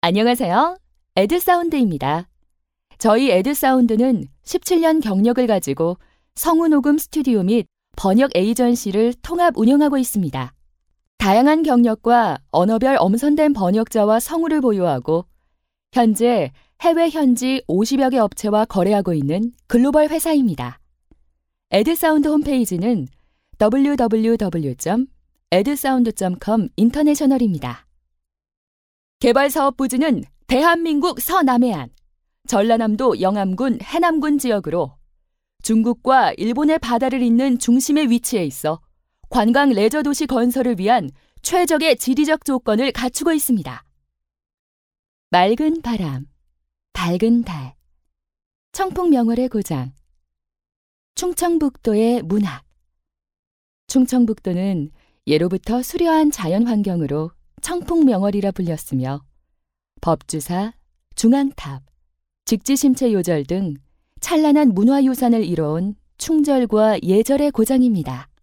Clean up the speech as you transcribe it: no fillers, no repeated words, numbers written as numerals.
안녕하세요. 에드사운드입니다. 저희 에드사운드는 17년 경력을 가지고 성우 녹음 스튜디오 및 번역 에이전시를 통합 운영하고 있습니다. 다양한 경력과 언어별 엄선된 번역자와 성우를 보유하고 현재 해외 현지 50여 개 업체와 거래하고 있는 글로벌 회사입니다. 에드사운드 홈페이지는 www.edsound.com 인터내셔널입니다. 개발사업부지는 대한민국 서남해안, 전라남도 영암군 해남군 지역으로 중국과 일본의 바다를 잇는 중심에 위치해 있어 관광 레저 도시 건설을 위한 최적의 지리적 조건을 갖추고 있습니다. 맑은 바람, 밝은 달, 청풍명월의 고장, 충청북도의 문학. 충청북도는 예로부터 수려한 자연 환경으로 청풍명월이라 불렸으며 법주사, 중앙탑, 직지심체 요절 등 찬란한 문화유산을 이뤄온 충절과 예절의 고장입니다.